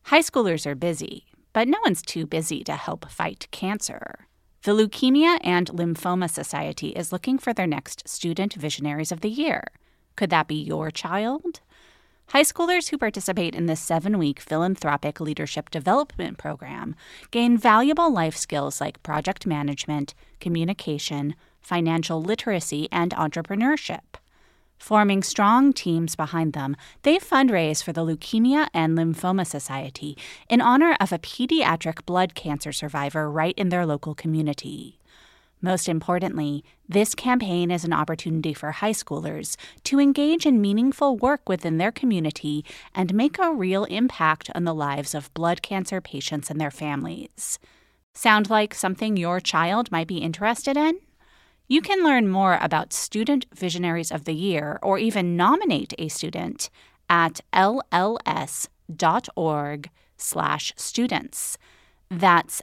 High schoolers are busy, but no one's too busy to help fight cancer. The Leukemia and Lymphoma Society is looking for their next Student Visionaries of the Year. Could that be your child? High schoolers who participate in this 7-week philanthropic leadership development program gain valuable life skills like project management, communication, financial literacy, and entrepreneurship. Forming strong teams behind them, they fundraise for the Leukemia and Lymphoma Society in honor of a pediatric blood cancer survivor right in their local community. Most importantly, this campaign is an opportunity for high schoolers to engage in meaningful work within their community and make a real impact on the lives of blood cancer patients and their families. Sound like something your child might be interested in? You can learn more about Student Visionaries of the Year or even nominate a student at lls.org/students. That's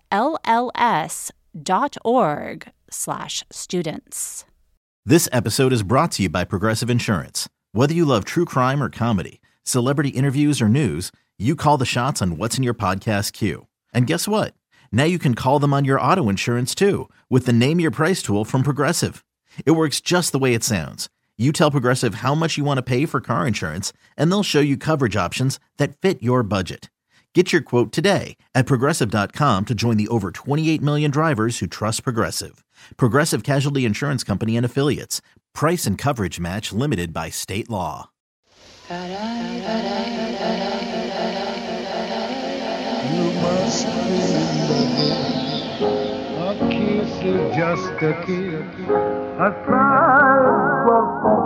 lls.org/students. This episode is brought to you by Progressive Insurance. Whether you love true crime or comedy, celebrity interviews or news, you call the shots on what's in your podcast queue. And guess what? Now you can call them on your auto insurance too with the Name Your Price tool from Progressive. It works just the way it sounds. You tell Progressive how much you want to pay for car insurance, and they'll show you coverage options that fit your budget. Get your quote today at Progressive.com to join the over 28 million drivers who trust Progressive. Progressive Casualty Insurance Company and Affiliates. Price and coverage match limited by state law. You must remember, a kiss is just a kiss, a cry for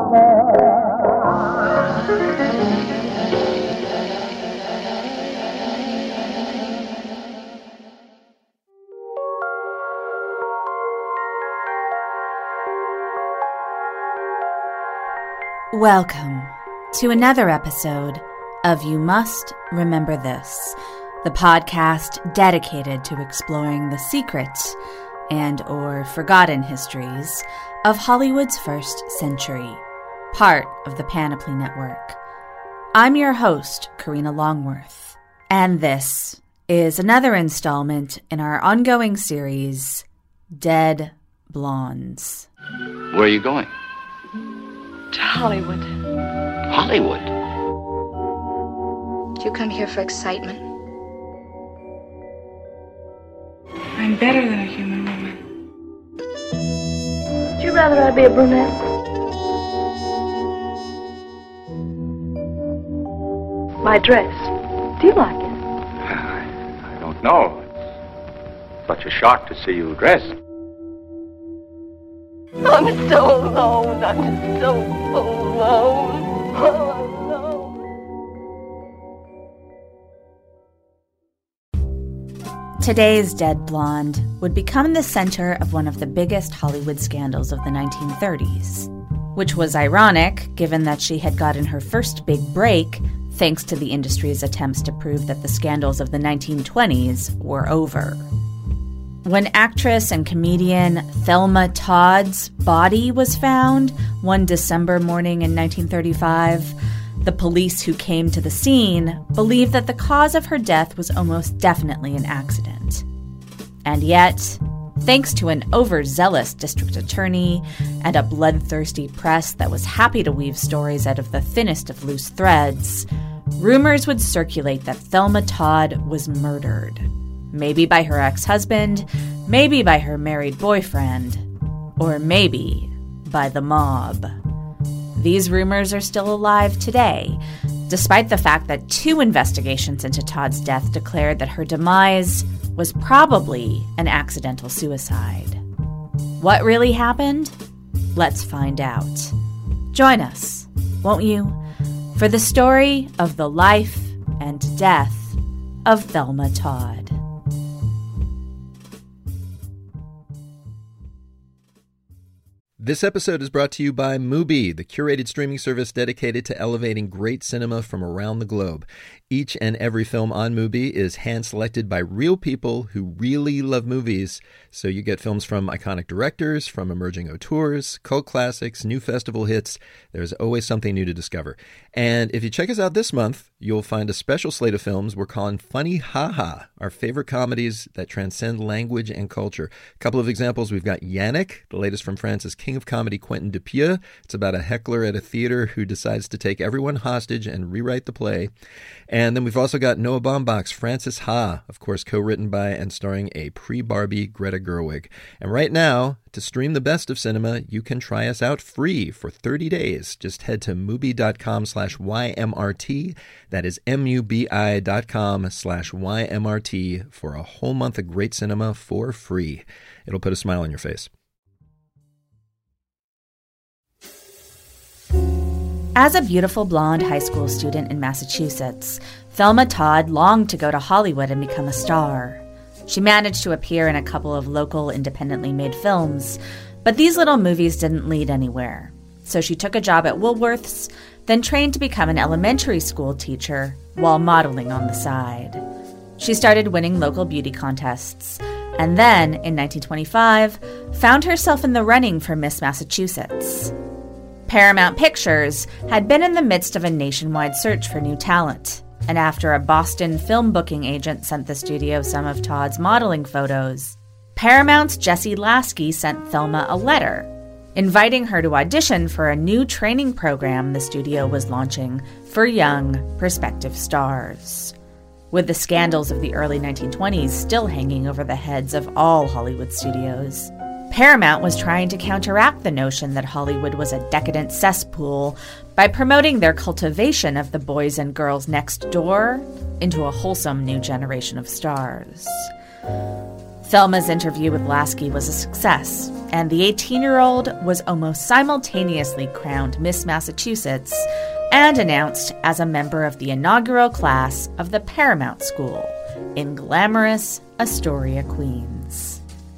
Welcome to another episode of You Must Remember This, the podcast dedicated to exploring the secret and or forgotten histories of Hollywood's first century, part of the Panoply Network. I'm your host, Karina Longworth, and this is another installment in our ongoing series, Dead Blondes. Where are you going? To Hollywood. Hollywood? Do you come here for excitement? I'm better than a human woman. Would you rather I be a brunette? My dress. Do you like it? I don't know. It's such a shock to see you dressed. I'm so alone. I'm so alone. Oh, alone. Today's Dead Blonde would become the center of one of the biggest Hollywood scandals of the 1930s, which was ironic given that she had gotten her first big break thanks to the industry's attempts to prove that the scandals of the 1920s were over. When actress and comedian Thelma Todd's body was found one December morning in 1935, the police who came to the scene believed that the cause of her death was almost definitely an accident. And yet, thanks to an overzealous district attorney and a bloodthirsty press that was happy to weave stories out of the thinnest of loose threads, rumors would circulate that Thelma Todd was murdered. Maybe by her ex-husband, maybe by her married boyfriend, or maybe by the mob. These rumors are still alive today, despite the fact that 2 investigations into Todd's death declared that her demise was probably an accidental suicide. What really happened? Let's find out. Join us, won't you, for the story of the life and death of Thelma Todd. This episode is brought to you by Mubi, the curated streaming service dedicated to elevating great cinema from around the globe. Each and every film on Mubi is hand-selected by real people who really love movies. So you get films from iconic directors, from emerging auteurs, cult classics, new festival hits. There's always something new to discover. And if you check us out this month, you'll find a special slate of films we're calling Funny Ha-Ha, our favorite comedies that transcend language and culture. A couple of examples, we've got Yannick, the latest from France's king of comedy, Quentin Dupieux. It's about a heckler at a theater who decides to take everyone hostage and rewrite the play. And then we've also got Noah Baumbach's Frances Ha, of course, co-written by and starring a pre-Barbie Greta Gerwig. And right now, to stream the best of cinema, you can try us out free for 30 days. Just head to Mubi.com/YMRT. That is MUBI.com/YMRT for a whole month of great cinema for free. It'll put a smile on your face. As a beautiful blonde high school student in Massachusetts, Thelma Todd longed to go to Hollywood and become a star. She managed to appear in a couple of local independently made films, but these little movies didn't lead anywhere. So she took a job at Woolworth's, then trained to become an elementary school teacher while modeling on the side. She started winning local beauty contests, and then, in 1925, found herself in the running for Miss Massachusetts. Paramount Pictures had been in the midst of a nationwide search for new talent, and after a Boston film booking agent sent the studio some of Todd's modeling photos, Paramount's Jesse Lasky sent Thelma a letter, inviting her to audition for a new training program the studio was launching for young, prospective stars. With the scandals of the early 1920s still hanging over the heads of all Hollywood studios, Paramount was trying to counteract the notion that Hollywood was a decadent cesspool by promoting their cultivation of the boys and girls next door into a wholesome new generation of stars. Thelma's interview with Lasky was a success, and the 18-year-old was almost simultaneously crowned Miss Massachusetts and announced as a member of the inaugural class of the Paramount School in glamorous Astoria, Queens.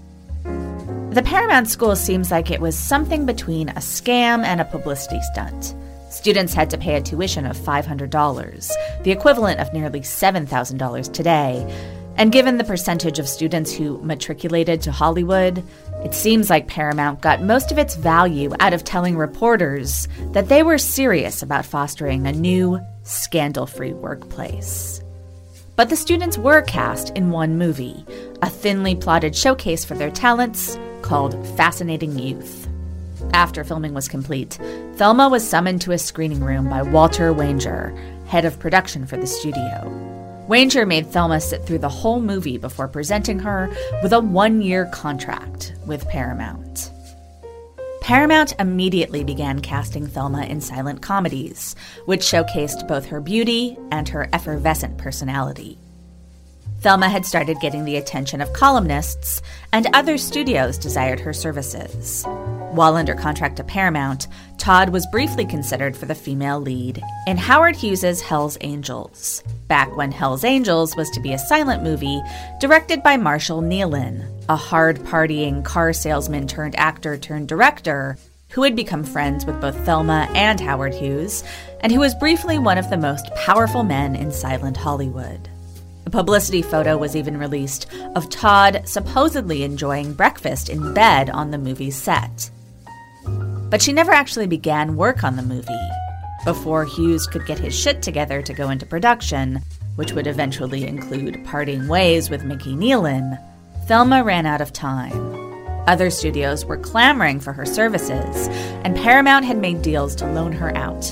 The Paramount School seems like it was something between a scam and a publicity stunt. Students had to pay a tuition of $500, the equivalent of nearly $7,000 today. And given the percentage of students who matriculated to Hollywood, it seems like Paramount got most of its value out of telling reporters that they were serious about fostering a new, scandal-free workplace. But the students were cast in one movie, a thinly plotted showcase for their talents called Fascinating Youth. After filming was complete, Thelma was summoned to a screening room by Walter Wanger, head of production for the studio. Wanger made Thelma sit through the whole movie before presenting her with a 1-year contract with Paramount. Paramount immediately began casting Thelma in silent comedies, which showcased both her beauty and her effervescent personality. Thelma had started getting the attention of columnists, and other studios desired her services. While under contract to Paramount, Todd was briefly considered for the female lead in Howard Hughes' Hell's Angels, back when Hell's Angels was to be a silent movie directed by Marshall Nealon, a hard-partying car salesman-turned-actor-turned-director who had become friends with both Thelma and Howard Hughes, and who was briefly one of the most powerful men in silent Hollywood. A publicity photo was even released of Todd supposedly enjoying breakfast in bed on the movie's set. But she never actually began work on the movie. Before Hughes could get his shit together to go into production, which would eventually include parting ways with Mickey Nealon, Thelma ran out of time. Other studios were clamoring for her services, and Paramount had made deals to loan her out.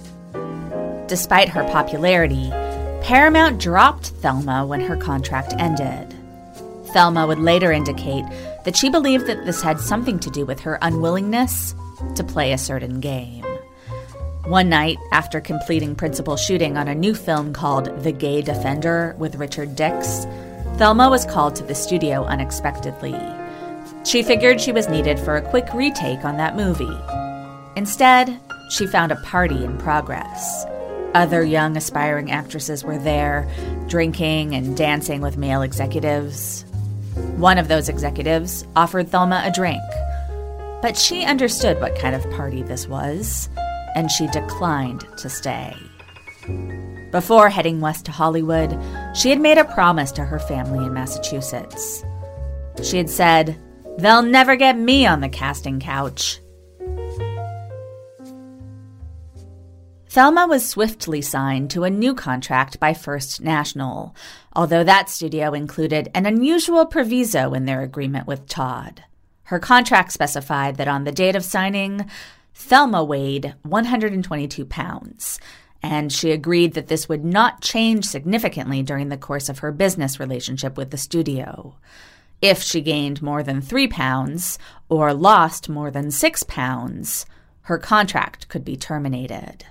Despite her popularity, Paramount dropped Thelma when her contract ended. Thelma would later indicate that she believed that this had something to do with her unwillingness to play a certain game. One night, after completing principal shooting on a new film called The Gay Defender with Richard Dix, Thelma was called to the studio unexpectedly. She figured she was needed for a quick retake on that movie. Instead, she found a party in progress. Other young aspiring actresses were there, drinking and dancing with male executives. One of those executives offered Thelma a drink, but she understood what kind of party this was, and she declined to stay. Before heading west to Hollywood, she had made a promise to her family in Massachusetts. She had said, "They'll never get me on the casting couch." Thelma was swiftly signed to a new contract by First National, although that studio included an unusual proviso in their agreement with Todd. Her contract specified that on the date of signing, Thelma weighed 122 pounds, and she agreed that this would not change significantly during the course of her business relationship with the studio. If she gained more than 3 pounds or lost more than 6 pounds, her contract could be terminated.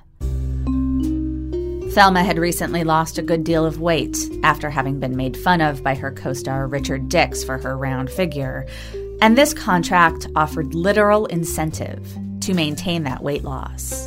Thelma had recently lost a good deal of weight after having been made fun of by her co-star Richard Dix for her round figure, and this contract offered literal incentive to maintain that weight loss.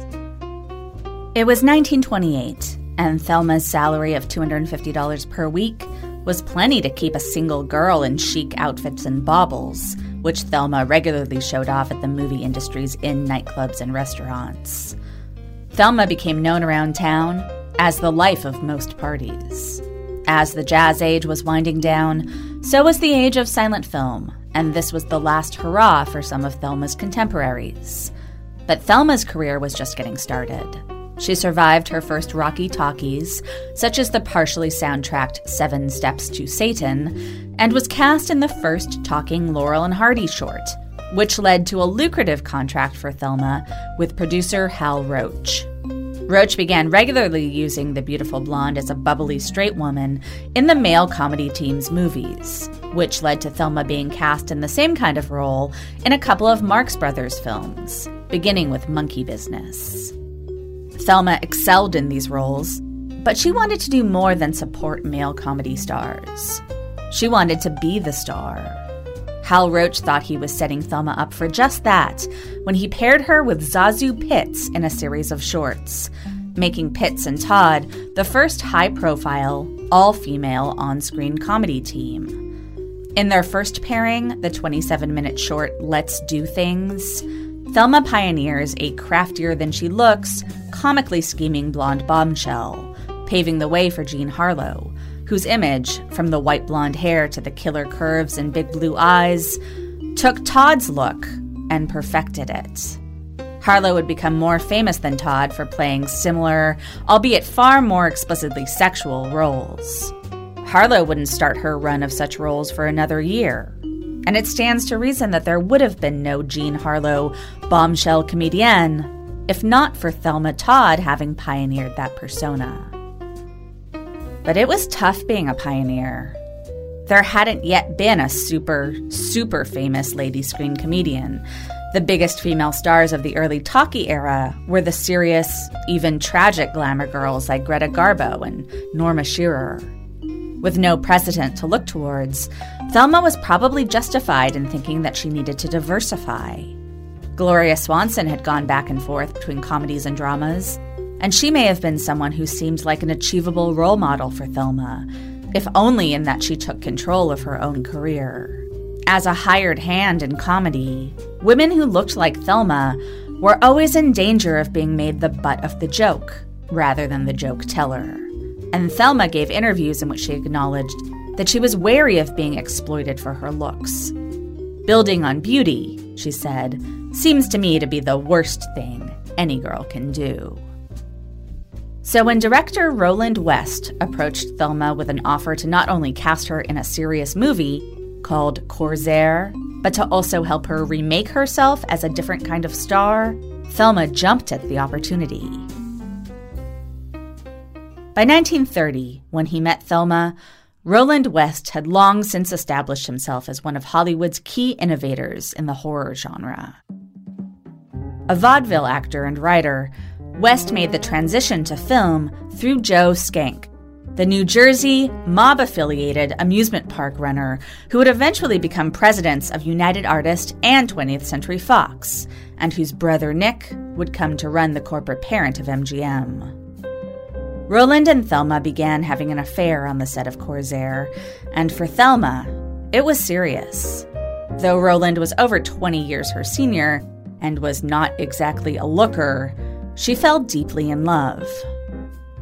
It was 1928, and Thelma's salary of $250 per week was plenty to keep a single girl in chic outfits and baubles, which Thelma regularly showed off at the movie industry's in nightclubs and restaurants. Thelma became known around town as the life of most parties. As the jazz age was winding down, so was the age of silent film, and this was the last hurrah for some of Thelma's contemporaries. But Thelma's career was just getting started. She survived her first Rocky talkies, such as the partially soundtracked 7 Steps to Satan, and was cast in the first talking Laurel and Hardy short, which led to a lucrative contract for Thelma with producer Hal Roach. Roach began regularly using the beautiful blonde as a bubbly straight woman in the male comedy team's movies, which led to Thelma being cast in the same kind of role in a couple of Marx Brothers films, beginning with Monkey Business. Thelma excelled in these roles, but she wanted to do more than support male comedy stars. She wanted to be the star. Hal Roach thought he was setting Thelma up for just that when he paired her with Zazu Pitts in a series of shorts, making Pitts and Todd the first high-profile, all-female on-screen comedy team. In their first pairing, the 27-minute short Let's Do Things, Thelma pioneers a craftier-than-she-looks, comically scheming blonde bombshell, paving the way for Jean Harlow, whose image, from the white blonde hair to the killer curves and big blue eyes, took Todd's look and perfected it. Harlow would become more famous than Todd for playing similar, albeit far more explicitly sexual, roles. Harlow wouldn't start her run of such roles for another year, and it stands to reason that there would have been no Jean Harlow bombshell comedienne if not for Thelma Todd having pioneered that persona. But it was tough being a pioneer. There hadn't yet been a super famous lady screen comedian. The biggest female stars of the early talkie era were the serious, even tragic glamour girls like Greta Garbo and Norma Shearer. With no precedent to look towards, Thelma was probably justified in thinking that she needed to diversify. Gloria Swanson had gone back and forth between comedies and dramas, and she may have been someone who seemed like an achievable role model for Thelma, if only in that she took control of her own career. As a hired hand in comedy, women who looked like Thelma were always in danger of being made the butt of the joke, rather than the joke teller. And Thelma gave interviews in which she acknowledged that she was wary of being exploited for her looks. Building on beauty, she said, seems to me to be the worst thing any girl can do. So when director Roland West approached Thelma with an offer to not only cast her in a serious movie called Corsair, but to also help her remake herself as a different kind of star, Thelma jumped at the opportunity. By 1930, when he met Thelma, Roland West had long since established himself as one of Hollywood's key innovators in the horror genre. A vaudeville actor and writer, West made the transition to film through Joe Skank, the New Jersey, mob-affiliated amusement park runner who would eventually become presidents of United Artists and 20th Century Fox, and whose brother Nick would come to run the corporate parent of MGM. Roland and Thelma began having an affair on the set of Corsair, and for Thelma, it was serious. Though Roland was over 20 years her senior and was not exactly a looker, she fell deeply in love.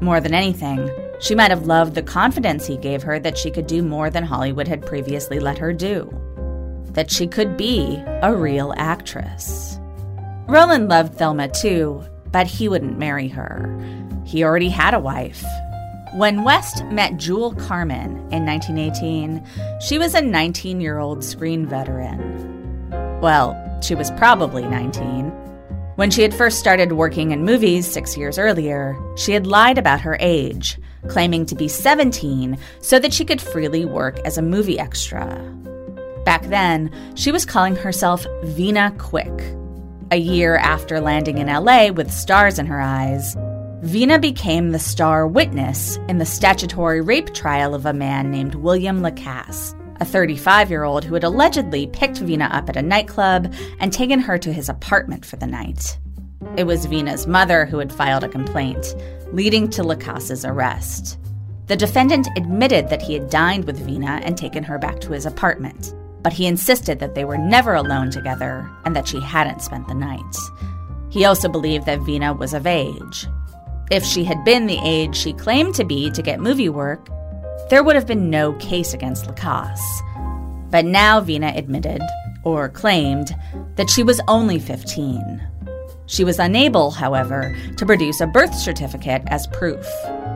More than anything, she might have loved the confidence he gave her that she could do more than Hollywood had previously let her do. That she could be a real actress. Roland loved Thelma too, but he wouldn't marry her. He already had a wife. When West met Jewel Carmen in 1918, she was a 19-year-old screen veteran. Well, she was probably 19. When she had first started working in movies 6 years earlier, she had lied about her age, claiming to be 17 so that she could freely work as a movie extra. Back then, she was calling herself Vina Quick. A year after landing in LA with stars in her eyes, Vina became the star witness in the statutory rape trial of a man named William Lacasse, a 35-year-old who had allegedly picked Vina up at a nightclub and taken her to his apartment for the night. It was Vina's mother who had filed a complaint, leading to Lacasse's arrest. The defendant admitted that he had dined with Vina and taken her back to his apartment, but he insisted that they were never alone together and that she hadn't spent the night. He also believed that Vina was of age. If she had been the age she claimed to be to get movie work, there would have been no case against Lacasse. But now Vina admitted, or claimed, that she was only 15. She was unable, however, to produce a birth certificate as proof.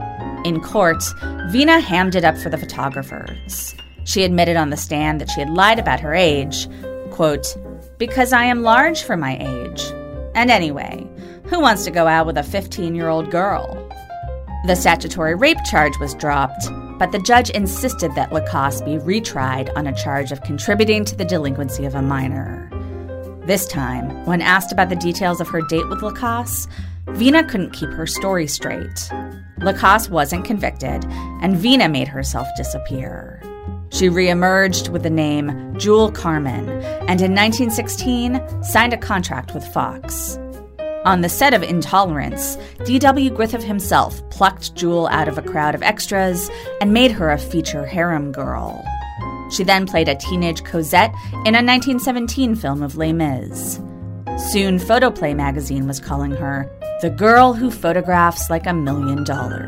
In court, Vina hammed it up for the photographers. She admitted on the stand that she had lied about her age, quote, "because I am large for my age. And anyway, who wants to go out with a 15-year-old girl?" The statutory rape charge was dropped, but the judge insisted that Lacasse be retried on a charge of contributing to the delinquency of a minor. This time, when asked about the details of her date with Lacasse, Vina couldn't keep her story straight. Lacasse wasn't convicted, and Vina made herself disappear. She reemerged with the name Jewel Carmen, and in 1916 signed a contract with Fox. On the set of Intolerance, D.W. Griffith himself plucked Jewel out of a crowd of extras and made her a feature harem girl. She then played a teenage Cosette in a 1917 film of Les Mis. Soon, Photoplay magazine was calling her the girl who photographs like $1 million.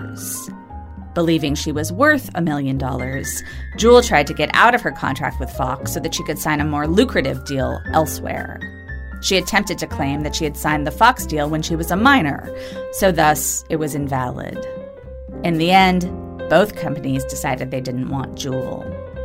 Believing she was worth $1 million, Jewel tried to get out of her contract with Fox so that she could sign a more lucrative deal elsewhere. She attempted to claim that she had signed the Fox deal when she was a minor, so thus it was invalid. In the end, both companies decided they didn't want Jewel.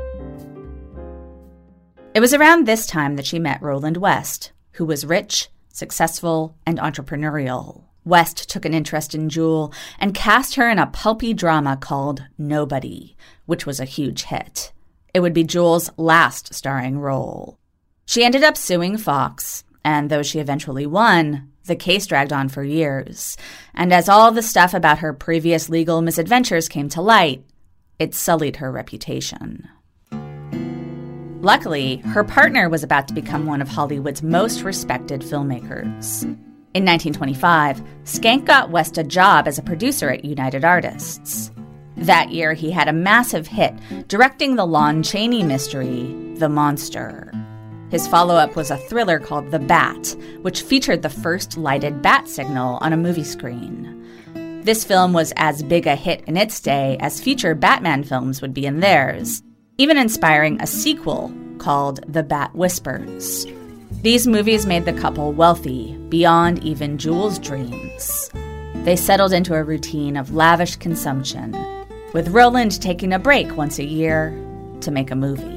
It was around this time that she met Roland West, who was rich, successful, and entrepreneurial. West took an interest in Jewel and cast her in a pulpy drama called Nobody, which was a huge hit. It would be Jewel's last starring role. She ended up suing Fox, and though she eventually won, the case dragged on for years. And as all the stuff about her previous legal misadventures came to light, it sullied her reputation. Luckily, her partner was about to become one of Hollywood's most respected filmmakers. In 1925, Schenck got West a job as a producer at United Artists. That year, he had a massive hit, directing the Lon Chaney mystery, The Monster. His follow-up was a thriller called The Bat, which featured the first lighted bat signal on a movie screen. This film was as big a hit in its day as future Batman films would be in theirs, even inspiring a sequel called The Bat Whispers. These movies made the couple wealthy, beyond even Jewel's dreams. They settled into a routine of lavish consumption, with Roland taking a break once a year to make a movie.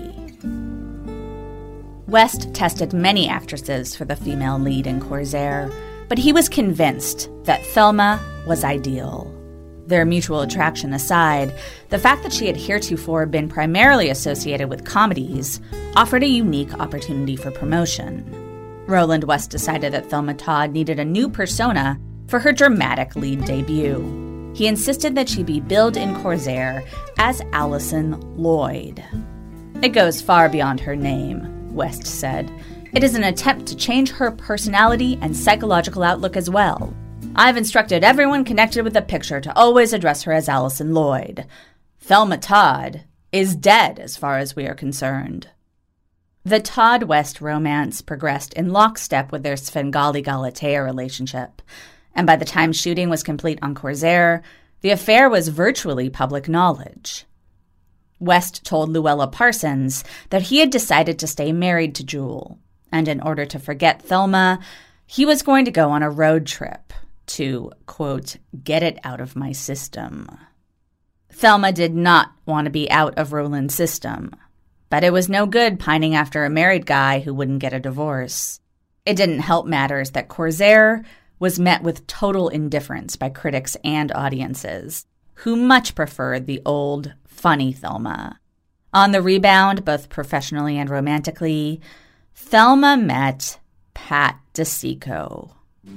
West tested many actresses for the female lead in Corsair, but he was convinced that Thelma was ideal. Their mutual attraction aside, the fact that she had heretofore been primarily associated with comedies offered a unique opportunity for promotion. Roland West decided that Thelma Todd needed a new persona for her dramatic lead debut. He insisted that she be billed in Corsair as Allison Lloyd. "It goes far beyond her name," West said. "It is an attempt to change her personality and psychological outlook as well. I've instructed everyone connected with the picture to always address her as Allison Lloyd. Thelma Todd is dead as far as we are concerned." The Todd-West romance progressed in lockstep with their Svengali-Galatea relationship, and by the time shooting was complete on Corsair, The affair was virtually public knowledge. West told Luella Parsons that he had decided to stay married to Jewel, and in order to forget Thelma, he was going to go on a road trip to, quote, get it out of my system. Thelma did not want to be out of Roland's system, but it was no good pining after a married guy who wouldn't get a divorce. It didn't help matters that Corsair was met with total indifference by critics and audiences, who much preferred the old, funny Thelma. On the rebound, both professionally and romantically, Thelma met Pat DeSico.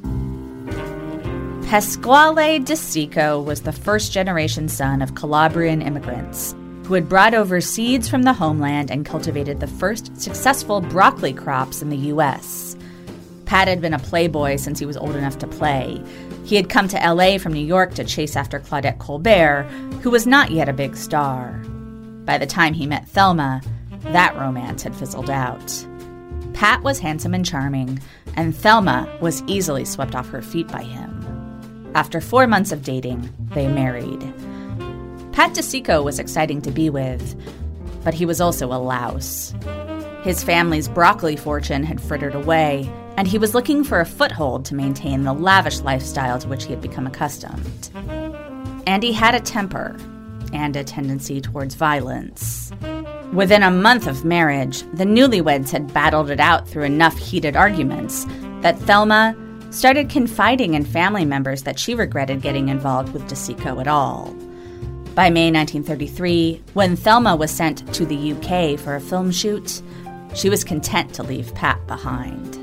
Pasquale DeSico was the first-generation son of Calabrian immigrants who had brought over seeds from the homeland and cultivated the first successful broccoli crops in the U.S. Pat had been a playboy since he was old enough to play. He had come to L.A. from New York to chase after Claudette Colbert, who was not yet a big star. By the time he met Thelma, that romance had fizzled out. Pat was handsome and charming, and Thelma was easily swept off her feet by him. After 4 months of dating, they married. Pat DeSico was exciting to be with, but he was also a louse. His family's broccoli fortune had frittered away, and he was looking for a foothold to maintain the lavish lifestyle to which he had become accustomed. And he had a temper and a tendency towards violence. Within a month of marriage, the newlyweds had battled it out through enough heated arguments that Thelma started confiding in family members that she regretted getting involved with DeSico at all. By May 1933, when Thelma was sent to the UK for a film shoot, she was content to leave Pat behind.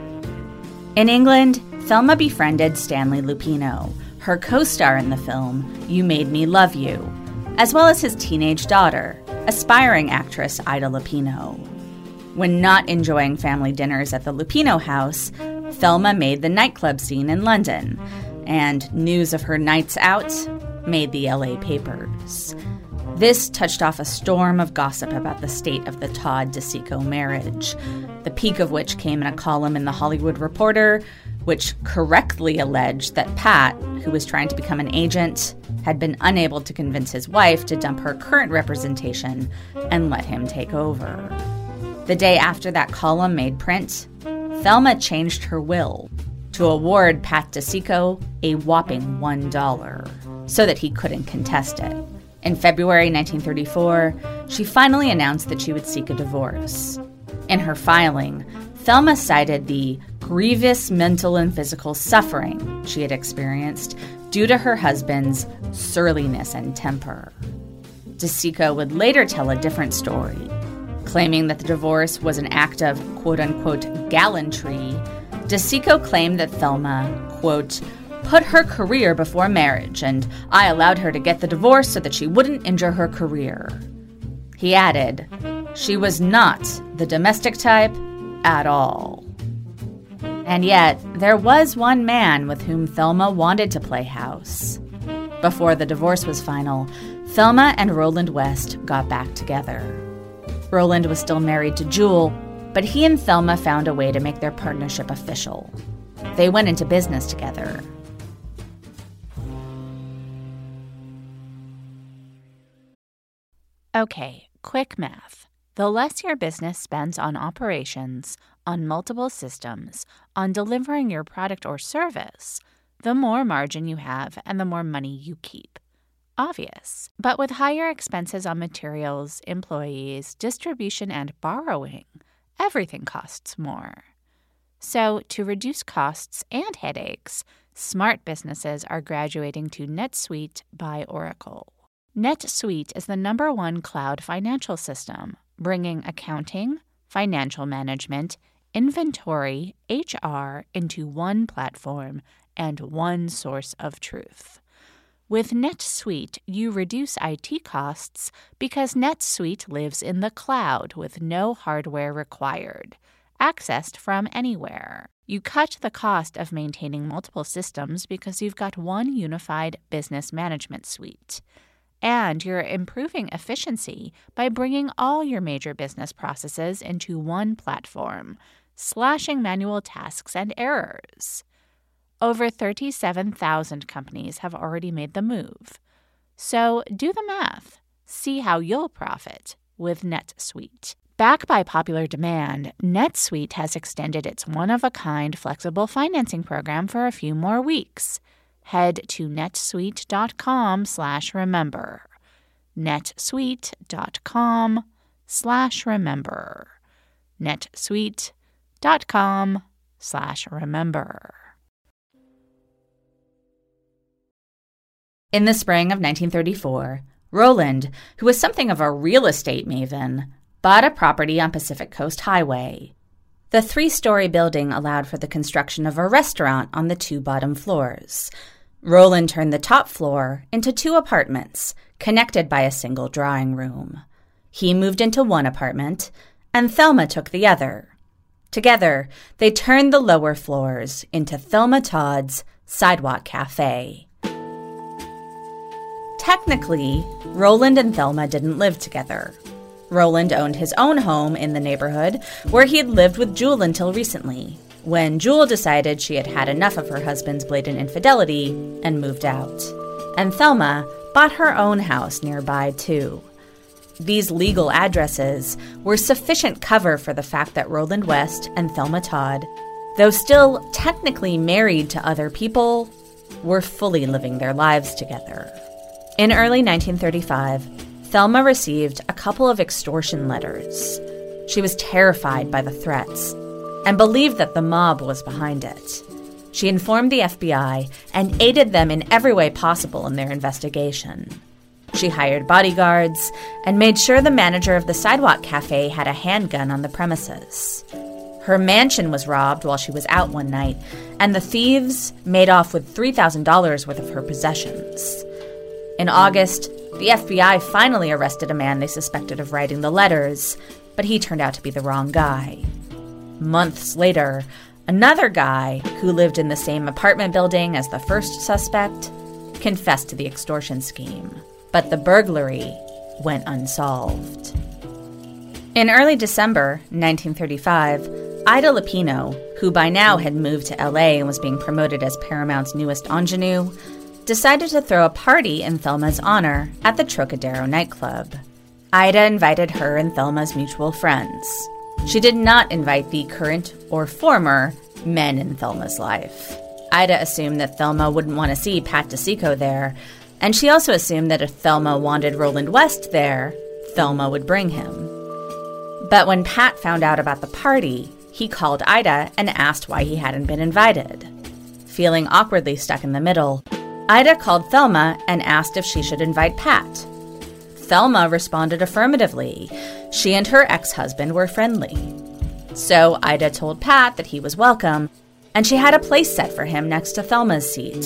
In England, Thelma befriended Stanley Lupino, her co-star in the film You Made Me Love You, as well as his teenage daughter, aspiring actress Ida Lupino. When not enjoying family dinners at the Lupino house, Thelma made the nightclub scene in London, and news of her nights out made the LA papers. This touched off a storm of gossip about the state of the Todd DeSico marriage, the peak of which came in a column in The Hollywood Reporter, which correctly alleged that Pat, who was trying to become an agent, had been unable to convince his wife to dump her current representation and let him take over. The day after that column made print, Thelma changed her will to award Pat DeSico a whopping $1 so that he couldn't contest it. In February 1934, she finally announced that she would seek a divorce. In her filing, Thelma cited the grievous mental and physical suffering she had experienced due to her husband's surliness and temper. DeSico would later tell a different story, claiming that the divorce was an act of quote-unquote gallantry. DeSico claimed that Thelma, quote, put her career before marriage, and I allowed her to get the divorce so that she wouldn't injure her career. He added, she was not the domestic type at all. And yet, there was one man with whom Thelma wanted to play house. Before the divorce was final, Thelma and Roland West got back together. Roland was still married to Jewel, but he and Thelma found a way to make their partnership official. They went into business together. Okay, quick math. The less your business spends on operations, on multiple systems, on delivering your product or service, the more margin you have and the more money you keep. Obvious. But with higher expenses on materials, employees, distribution, and borrowing, everything costs more. So, to reduce costs and headaches, smart businesses are graduating to NetSuite by Oracle. NetSuite is the #1 cloud financial system, bringing accounting, financial management, inventory, HR into one platform and one source of truth. With NetSuite, you reduce IT costs because NetSuite lives in the cloud with no hardware required, accessed from anywhere. You cut the cost of maintaining multiple systems because you've got one unified business management suite. And you're improving efficiency by bringing all your major business processes into one platform, slashing manual tasks and errors. over 37,000 companies have already made the move. So do the math. See how you'll profit with NetSuite. Backed by popular demand, NetSuite has extended its one-of-a-kind flexible financing program for a few more weeks. Head to netsuite.com/remember. netsuite.com/remember. netsuite.com/remember. In the spring of 1934, Roland, who was something of a real estate maven, bought a property on Pacific Coast Highway. The 3-story building allowed for the construction of a restaurant on the 2 bottom floors. Roland turned the top floor into 2 apartments, connected by a single drawing room. He moved into one apartment, and Thelma took the other. Together, they turned the lower floors into Thelma Todd's Sidewalk Cafe. Technically, Roland and Thelma didn't live together. Roland owned his own home in the neighborhood, where he had lived with Jewel until recently, when Jewel decided she had had enough of her husband's blatant infidelity and moved out. And Thelma bought her own house nearby, too. These legal addresses were sufficient cover for the fact that Roland West and Thelma Todd, though still technically married to other people, were fully living their lives together. In early 1935, Thelma received a couple of extortion letters. She was terrified by the threats and believed that the mob was behind it. She informed the FBI and aided them in every way possible in their investigation. She hired bodyguards and made sure the manager of the Sidewalk Cafe had a handgun on the premises. Her mansion was robbed while she was out one night, and the thieves made off with $3,000 worth of her possessions. In August, the FBI finally arrested a man they suspected of writing the letters, but he turned out to be the wrong guy. Months later, another guy who lived in the same apartment building as the first suspect confessed to the extortion scheme, but the burglary went unsolved. In early December 1935, Ida Lupino, who by now had moved to LA and was being promoted as Paramount's newest ingenue, decided to throw a party in Thelma's honor at the Trocadero nightclub. Ida invited her and Thelma's mutual friends. She did not invite the current or former men in Thelma's life. Ida assumed that Thelma wouldn't want to see Pat DeSico there, and she also assumed that if Thelma wanted Roland West there, Thelma would bring him. But when Pat found out about the party, he called Ida and asked why he hadn't been invited. Feeling awkwardly stuck in the middle, Ida called Thelma and asked if she should invite Pat. Thelma responded affirmatively. She and her ex-husband were friendly. So Ida told Pat that he was welcome, and she had a place set for him next to Thelma's seat.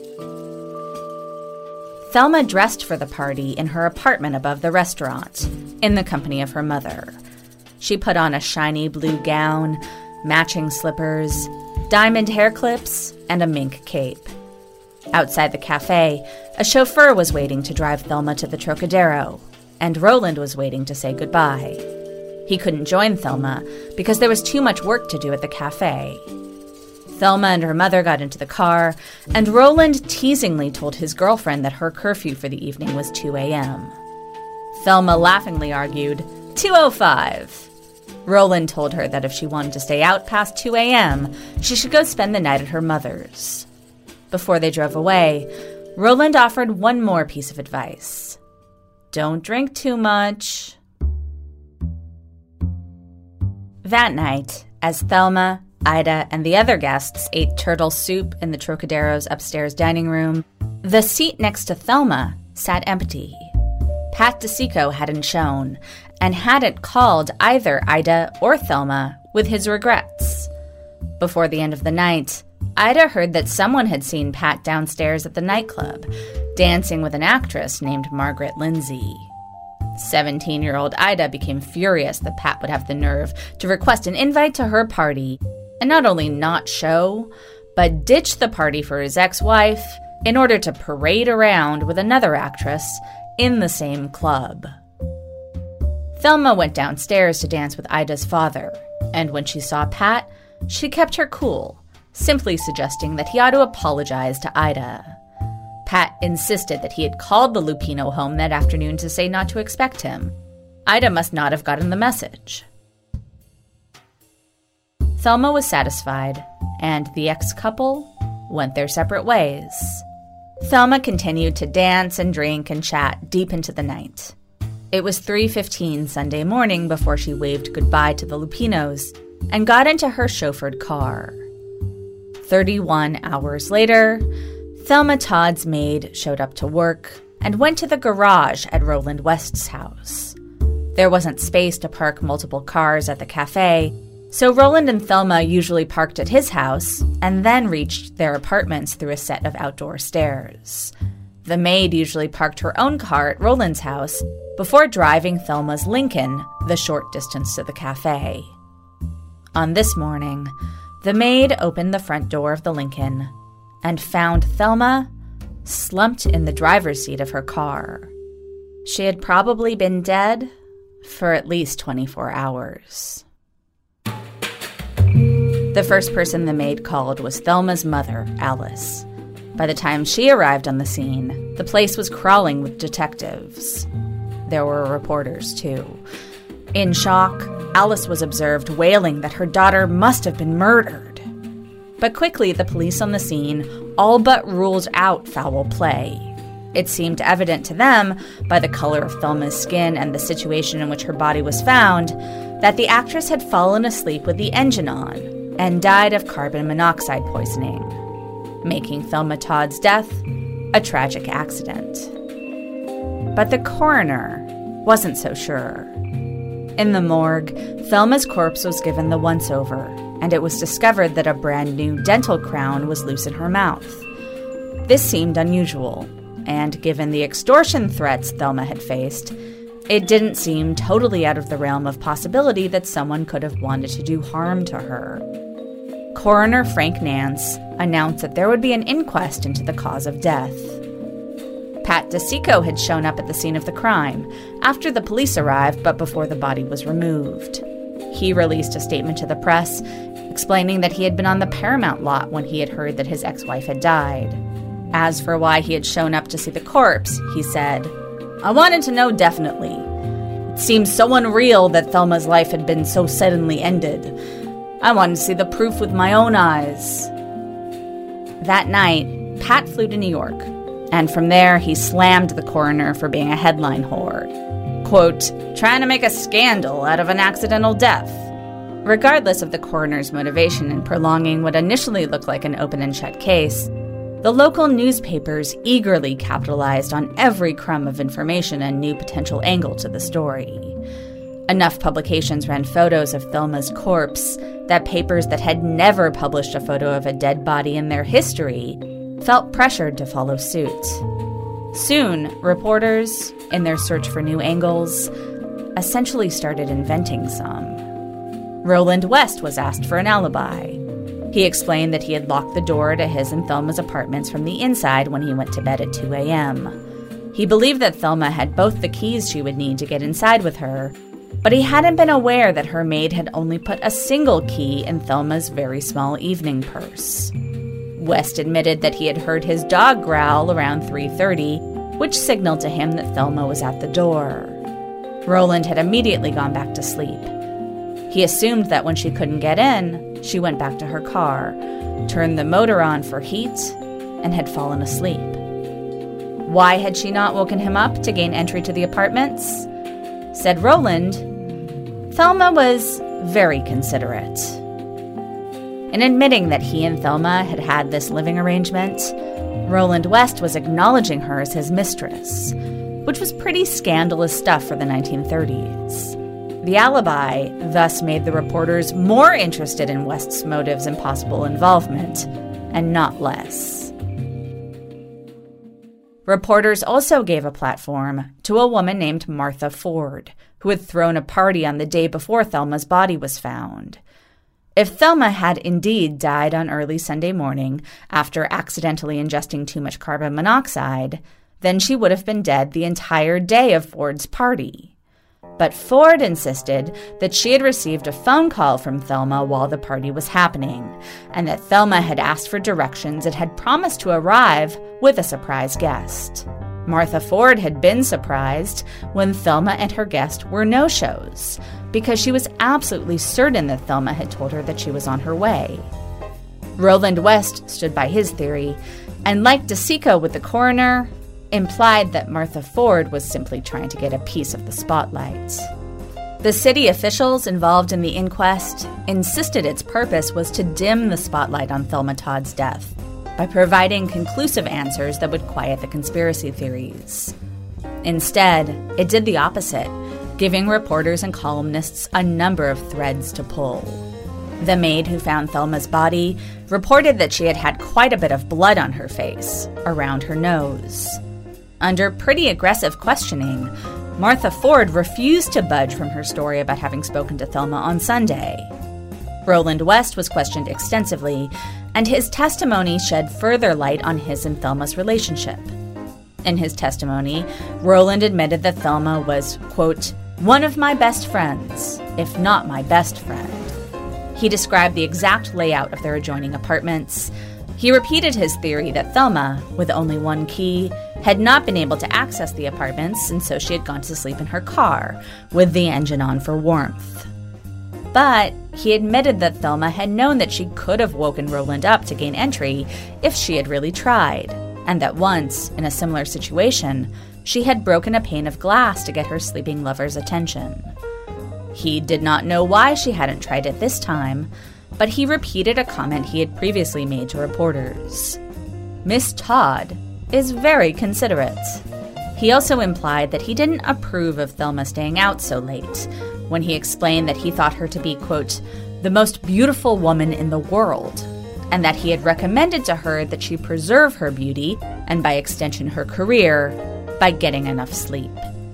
Thelma dressed for the party in her apartment above the restaurant, in the company of her mother. She put on a shiny blue gown, matching slippers, diamond hair clips, and a mink cape. Outside the cafe, a chauffeur was waiting to drive Thelma to the Trocadero, and Roland was waiting to say goodbye. He couldn't join Thelma because there was too much work to do at the cafe. Thelma and her mother got into the car, and Roland teasingly told his girlfriend that her curfew for the evening was 2 a.m. Thelma laughingly argued, 2:05. Roland told her that if she wanted to stay out past 2 a.m., she should go spend the night at her mother's. Before they drove away, Roland offered one more piece of advice. Don't drink too much. That night, as Thelma, Ida, and the other guests ate turtle soup in the Trocadero's upstairs dining room, the seat next to Thelma sat empty. Pat DeSico hadn't shown, and hadn't called either Ida or Thelma with his regrets. Before the end of the night, Ida heard that someone had seen Pat downstairs at the nightclub, dancing with an actress named Margaret Lindsay. 17-year-old Ida became furious that Pat would have the nerve to request an invite to her party, and not only not show, but ditch the party for his ex-wife in order to parade around with another actress in the same club. Thelma went downstairs to dance with Ida's father, and when she saw Pat, she kept her cool, simply suggesting that he ought to apologize to Ida. Pat insisted that he had called the Lupino home that afternoon to say not to expect him. Ida must not have gotten the message. Thelma was satisfied, and the ex-couple went their separate ways. Thelma continued to dance and drink and chat deep into the night. It was 3:15 Sunday morning before she waved goodbye to the Lupinos and got into her chauffeured car. 31 hours later, Thelma Todd's maid showed up to work and went to the garage at Roland West's house. There wasn't space to park multiple cars at the cafe, so Roland and Thelma usually parked at his house and then reached their apartments through a set of outdoor stairs. The maid usually parked her own car at Roland's house before driving Thelma's Lincoln the short distance to the cafe. On this morning, the maid opened the front door of the Lincoln and found Thelma slumped in the driver's seat of her car. She had probably been dead for at least 24 hours. The first person the maid called was Thelma's mother, Alice. By the time she arrived on the scene, the place was crawling with detectives. There were reporters, too. In shock, Alice was observed wailing that her daughter must have been murdered. But quickly, the police on the scene all but ruled out foul play. It seemed evident to them, by the color of Thelma's skin and the situation in which her body was found, that the actress had fallen asleep with the engine on and died of carbon monoxide poisoning, making Thelma Todd's death a tragic accident. But the coroner wasn't so sure. In the morgue, Thelma's corpse was given the once-over, and it was discovered that a brand-new dental crown was loose in her mouth. This seemed unusual, and given the extortion threats Thelma had faced, it didn't seem totally out of the realm of possibility that someone could have wanted to do harm to her. Coroner Frank Nance announced that there would be an inquest into the cause of death. Pat DeSico had shown up at the scene of the crime, after the police arrived but before the body was removed. He released a statement to the press, explaining that he had been on the Paramount lot when he had heard that his ex-wife had died. As for why he had shown up to see the corpse, he said, "I wanted to know definitely. It seemed so unreal that Thelma's life had been so suddenly ended. I wanted to see the proof with my own eyes." That night, Pat flew to New York, and from there he slammed the coroner for being a headline whore. Quote, "trying to make a scandal out of an accidental death." Regardless of the coroner's motivation in prolonging what initially looked like an open and shut case, the local newspapers eagerly capitalized on every crumb of information and new potential angle to the story. Enough publications ran photos of Thelma's corpse that papers that had never published a photo of a dead body in their history felt pressured to follow suit. Soon, reporters, in their search for new angles, essentially started inventing some. Roland West was asked for an alibi. He explained that he had locked the door to his and Thelma's apartments from the inside when he went to bed at 2 a.m. He believed that Thelma had both the keys she would need to get inside with her, but he hadn't been aware that her maid had only put a single key in Thelma's very small evening purse. West admitted that he had heard his dog growl around 3:30, which signaled to him that Thelma was at the door. Roland had immediately gone back to sleep. He assumed that when she couldn't get in, she went back to her car, turned the motor on for heat, and had fallen asleep. Why had she not woken him up to gain entry to the apartments? Said Roland, Thelma was very considerate. In admitting that he and Thelma had had this living arrangement, Roland West was acknowledging her as his mistress, which was pretty scandalous stuff for the 1930s. The alibi thus made the reporters more interested in West's motives and possible involvement, and not less. Reporters also gave a platform to a woman named Martha Ford, who had thrown a party on the day before Thelma's body was found. If Thelma had indeed died on early Sunday morning after accidentally ingesting too much carbon monoxide, then she would have been dead the entire day of Ford's party. But Ford insisted that she had received a phone call from Thelma while the party was happening, and that Thelma had asked for directions and had promised to arrive with a surprise guest. Martha Ford had been surprised when Thelma and her guest were no-shows, because she was absolutely certain that Thelma had told her that she was on her way. Roland West stood by his theory, and like DeSico with the coroner, implied that Martha Ford was simply trying to get a piece of the spotlight. The city officials involved in the inquest insisted its purpose was to dim the spotlight on Thelma Todd's death by providing conclusive answers that would quiet the conspiracy theories. Instead, it did the opposite, giving reporters and columnists a number of threads to pull. The maid who found Thelma's body reported that she had had quite a bit of blood on her face, around her nose. Under pretty aggressive questioning, Martha Ford refused to budge from her story about having spoken to Thelma on Sunday. Roland West was questioned extensively, and his testimony shed further light on his and Thelma's relationship. In his testimony, Roland admitted that Thelma was, quote, one of my best friends, if not my best friend. He described the exact layout of their adjoining apartments. He repeated his theory that Thelma, with only one key, had not been able to access the apartments, and so she had gone to sleep in her car, with the engine on for warmth. But he admitted that Thelma had known that she could have woken Roland up to gain entry if she had really tried, and that once, in a similar situation, she had broken a pane of glass to get her sleeping lover's attention. He did not know why she hadn't tried it this time, but he repeated a comment he had previously made to reporters. Miss Todd is very considerate. He also implied that he didn't approve of Thelma staying out so late, when he explained that he thought her to be, quote, the most beautiful woman in the world, and that he had recommended to her that she preserve her beauty, and by extension her career, by getting enough sleep.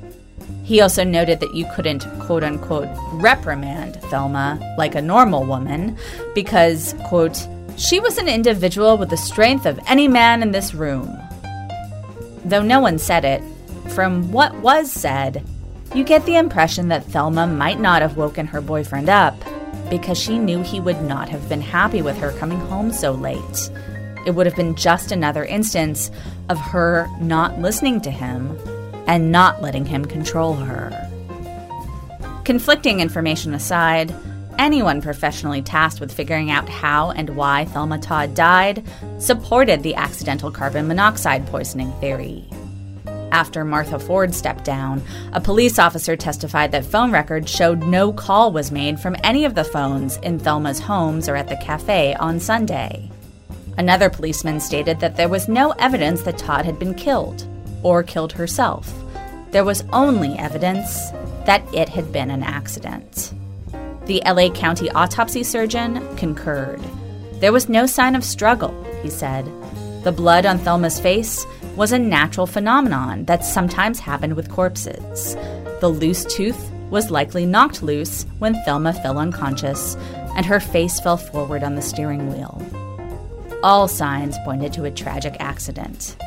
He also noted that you couldn't, quote-unquote, reprimand Thelma like a normal woman because, quote, she was an individual with the strength of any man in this room. Though no one said it, from what was said, you get the impression that Thelma might not have woken her boyfriend up because she knew he would not have been happy with her coming home so late. It would have been just another instance of her not listening to him and not letting him control her. Conflicting information aside, anyone professionally tasked with figuring out how and why Thelma Todd died supported the accidental carbon monoxide poisoning theory. After Martha Ford stepped down, a police officer testified that phone records showed no call was made from any of the phones in Thelma's homes or at the cafe on Sunday. Another policeman stated that there was no evidence that Todd had been killed or killed herself. There was only evidence that it had been an accident. The LA County autopsy surgeon concurred. There was no sign of struggle, he said. The blood on Thelma's face was a natural phenomenon that sometimes happened with corpses. The loose tooth was likely knocked loose when Thelma fell unconscious, and her face fell forward on the steering wheel. All signs pointed to a tragic accident.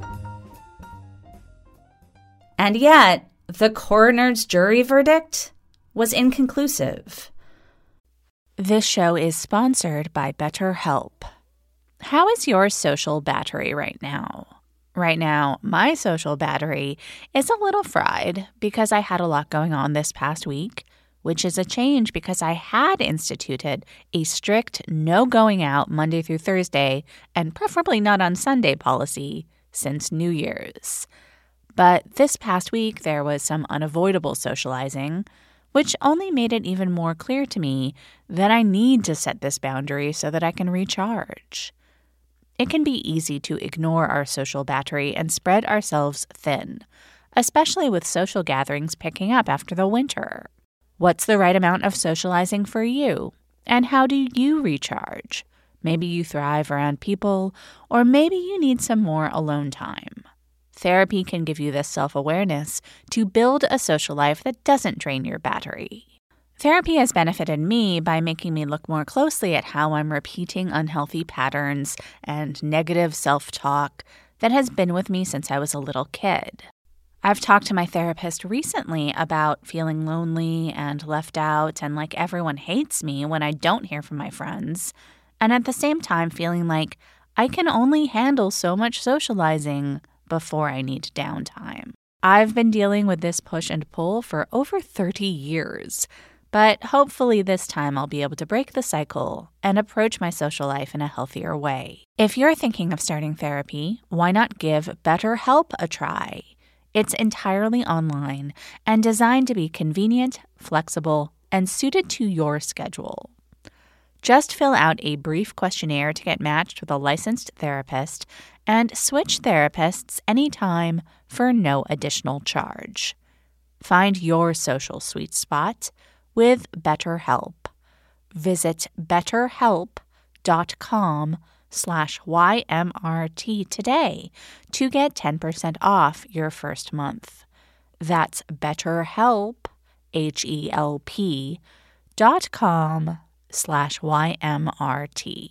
And yet, the coroner's jury verdict was inconclusive. This show is sponsored by BetterHelp. How is your social battery right now? Right now, my social battery is a little fried because I had a lot going on this past week, which is a change because I had instituted a strict no going out Monday through Thursday and preferably not on Sunday policy since New Year's. But this past week, there was some unavoidable socializing, which only made it even more clear to me that I need to set this boundary so that I can recharge. It can be easy to ignore our social battery and spread ourselves thin, especially with social gatherings picking up after the winter. What's the right amount of socializing for you? And how do you recharge? Maybe you thrive around people, or maybe you need some more alone time. Therapy can give you this self-awareness to build a social life that doesn't drain your battery. Therapy has benefited me by making me look more closely at how I'm repeating unhealthy patterns and negative self-talk that has been with me since I was a little kid. I've talked to my therapist recently about feeling lonely and left out and like everyone hates me when I don't hear from my friends, and at the same time feeling like I can only handle so much socializing before I need downtime. I've been dealing with this push and pull for over 30 years, but hopefully this time I'll be able to break the cycle and approach my social life in a healthier way. If you're thinking of starting therapy, why not give BetterHelp a try? It's entirely online and designed to be convenient, flexible, and suited to your schedule. Just fill out a brief questionnaire to get matched with a licensed therapist and switch therapists anytime for no additional charge. Find your social sweet spot with BetterHelp. Visit betterhelp.com/YMRT today to get 10% off your first month. That's BetterHelp, HELP.com/YMRT.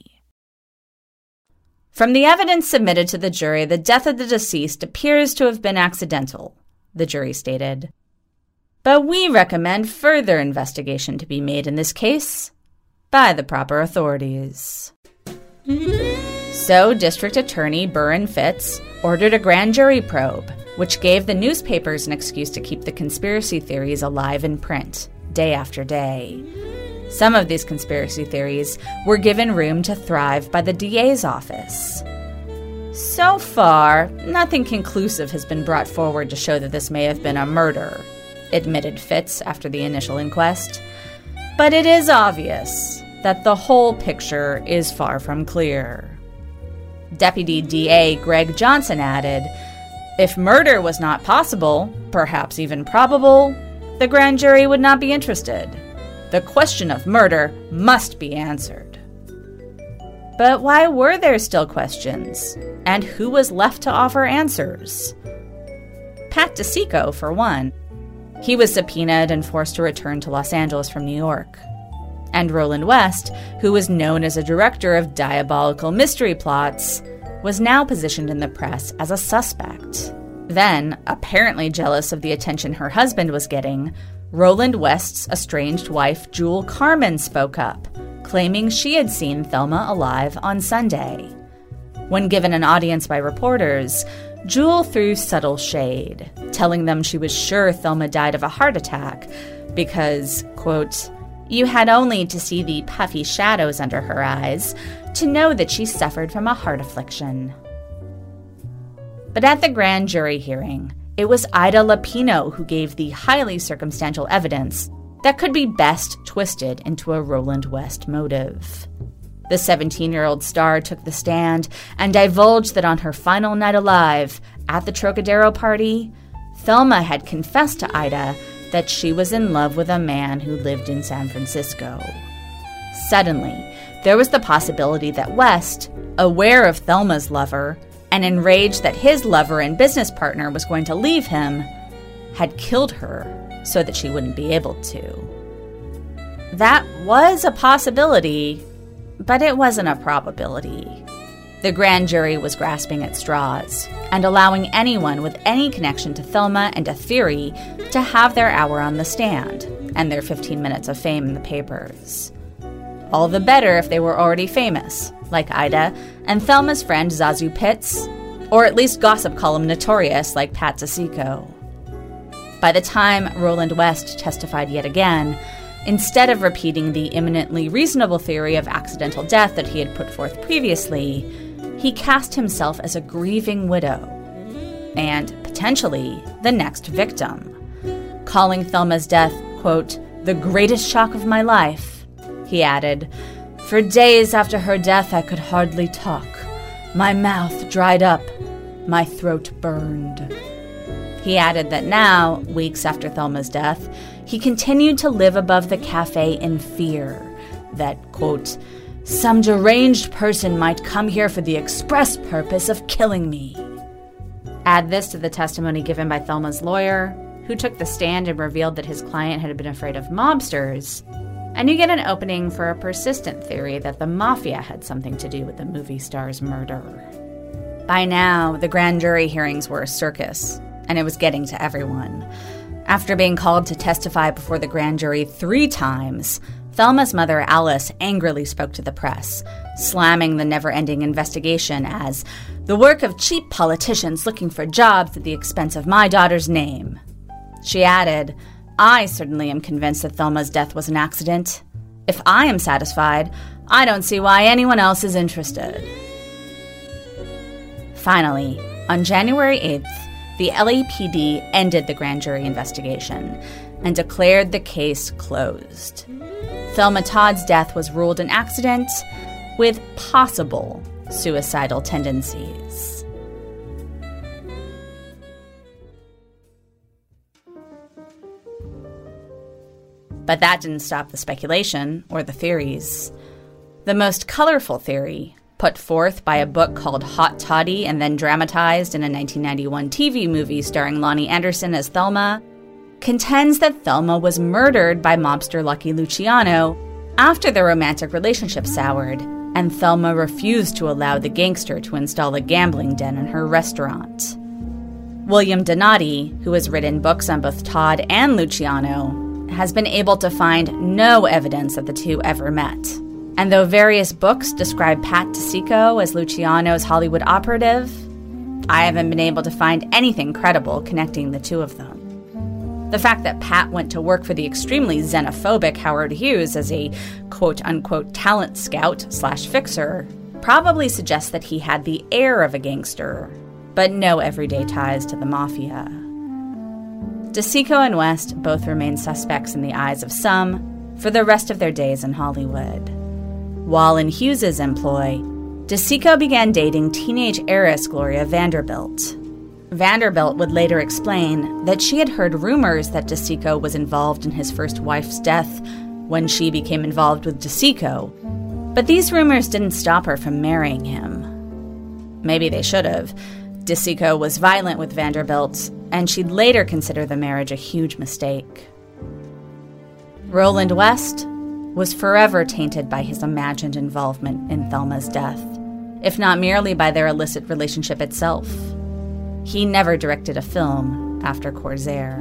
From the evidence submitted to the jury, the death of the deceased appears to have been accidental, the jury stated. But we recommend further investigation to be made in this case by the proper authorities. So, District Attorney Burren Fitts ordered a grand jury probe, which gave the newspapers an excuse to keep the conspiracy theories alive in print, day after day. Some of these conspiracy theories were given room to thrive by the DA's office. So far, nothing conclusive has been brought forward to show that this may have been a murder, admitted Fitts after the initial inquest. But it is obvious that the whole picture is far from clear. Deputy DA Greg Johnson added, if murder was not possible, perhaps even probable, the grand jury would not be interested. The question of murder must be answered. But why were there still questions? And who was left to offer answers? Pat DeSico, for one. He was subpoenaed and forced to return to Los Angeles from New York. And Roland West, who was known as a director of diabolical mystery plots, was now positioned in the press as a suspect. Then, apparently jealous of the attention her husband was getting, Roland West's estranged wife, Jewel Carmen, spoke up, claiming she had seen Thelma alive on Sunday. When given an audience by reporters, Jewel threw subtle shade, telling them she was sure Thelma died of a heart attack because, quote, you had only to see the puffy shadows under her eyes to know that she suffered from a heart affliction. But at the grand jury hearing, it was Ida Lupino who gave the highly circumstantial evidence that could be best twisted into a Roland West motive. The 17-year-old star took the stand and divulged that on her final night alive, at the Trocadero party, Thelma had confessed to Ida that she was in love with a man who lived in San Francisco. Suddenly, there was the possibility that West, aware of Thelma's lover, and enraged that his lover and business partner was going to leave him, had killed her so that she wouldn't be able to. That was a possibility, but it wasn't a probability. The grand jury was grasping at straws and allowing anyone with any connection to Thelma and a theory to have their hour on the stand and their 15 minutes of fame in the papers. All the better if they were already famous, like Ida and Thelma's friend Zazu Pitts, or at least gossip column notorious like Pat DeSico. By the time Roland West testified yet again, instead of repeating the eminently reasonable theory of accidental death that he had put forth previously, he cast himself as a grieving widow and, potentially, the next victim. Calling Thelma's death, quote, the greatest shock of my life, he added, for days after her death I could hardly talk. My mouth dried up. My throat burned. He added that now, weeks after Thelma's death, he continued to live above the cafe in fear that, quote, some deranged person might come here for the express purpose of killing me. Add this to the testimony given by Thelma's lawyer, who took the stand and revealed that his client had been afraid of mobsters, and you get an opening for a persistent theory that the mafia had something to do with the movie star's murder. By now, the grand jury hearings were a circus, and it was getting to everyone. After being called to testify before the grand jury 3 times, Thelma's mother, Alice, angrily spoke to the press, slamming the never-ending investigation as the work of cheap politicians looking for jobs at the expense of my daughter's name. She added, "I certainly am convinced that Thelma's death was an accident. If I am satisfied, I don't see why anyone else is interested." Finally, on January 8th, the LAPD ended the grand jury investigation and declared the case closed. Thelma Todd's death was ruled an accident with possible suicidal tendencies. But that didn't stop the speculation or the theories. The most colorful theory, put forth by a book called Hot Toddy and then dramatized in a 1991 TV movie starring Lonnie Anderson as Thelma, contends that Thelma was murdered by mobster Lucky Luciano after their romantic relationship soured, and Thelma refused to allow the gangster to install a gambling den in her restaurant. William Donati, who has written books on both Todd and Luciano, has been able to find no evidence that the two ever met. And though various books describe Pat DeSico as Luciano's Hollywood operative, I haven't been able to find anything credible connecting the two of them. The fact that Pat went to work for the extremely xenophobic Howard Hughes as a quote-unquote talent scout/fixer probably suggests that he had the air of a gangster, but no everyday ties to the mafia. DeSico and West both remain suspects in the eyes of some for the rest of their days in Hollywood. While in Hughes's employ, DeSico began dating teenage heiress Gloria Vanderbilt. Vanderbilt would later explain that she had heard rumors that DeSico was involved in his first wife's death when she became involved with DeSico, but these rumors didn't stop her from marrying him. Maybe they should have. DeSico was violent with Vanderbilt, and she'd later consider the marriage a huge mistake. Roland West was forever tainted by his imagined involvement in Thelma's death, if not merely by their illicit relationship itself. He never directed a film after Corsair.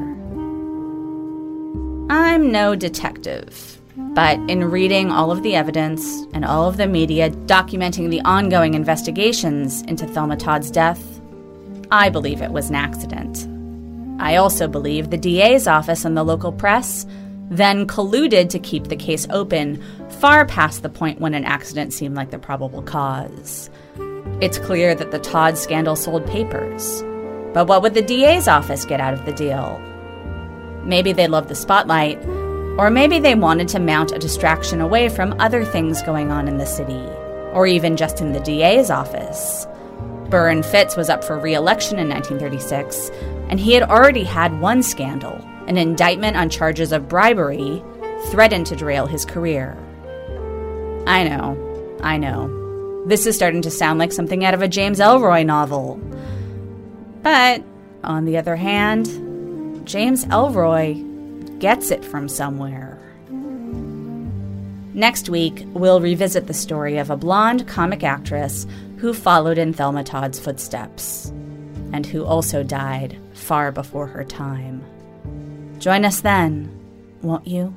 I'm no detective, but in reading all of the evidence and all of the media documenting the ongoing investigations into Thelma Todd's death, I believe it was an accident. I also believe the DA's office and the local press then colluded to keep the case open far past the point when an accident seemed like the probable cause. It's clear that the Todd scandal sold papers. But what would the DA's office get out of the deal? Maybe they loved the spotlight, or maybe they wanted to mount a distraction away from other things going on in the city, or even just in the DA's office. Burren Fitz was up for re-election in 1936, and he had already had one scandal, an indictment on charges of bribery, threatened to derail his career. I know. This is starting to sound like something out of a James Ellroy novel. But, on the other hand, James Ellroy gets it from somewhere. Next week, we'll revisit the story of a blonde comic actress who followed in Thelma Todd's footsteps, and who also died far before her time. Join us then, won't you?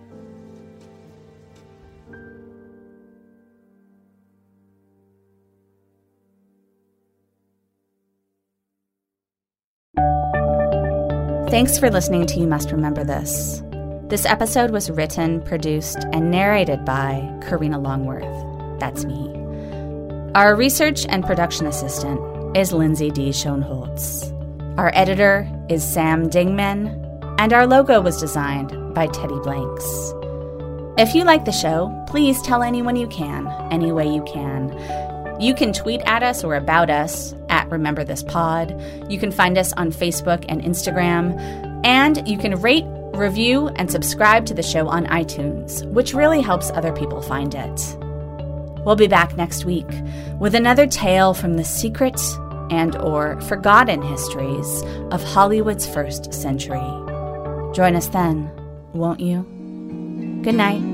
Thanks for listening to You Must Remember This. This episode was written, produced, and narrated by Karina Longworth. That's me. Our research and production assistant is Lindsay D. Schoenholtz. Our editor is Sam Dingman, and our logo was designed by Teddy Blanks. If you like the show, please tell anyone you can, any way you can. You can tweet at us or about us at Remember This Pod. You can find us on Facebook and Instagram. And you can rate, review, and subscribe to the show on iTunes, which really helps other people find it. We'll be back next week with another tale from the secret and/or forgotten histories of Hollywood's first century. Join us then, won't you? Good night.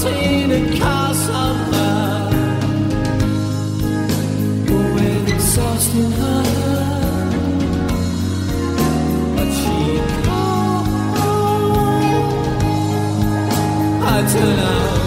painted castle with exhausting her. But she called. I turn out.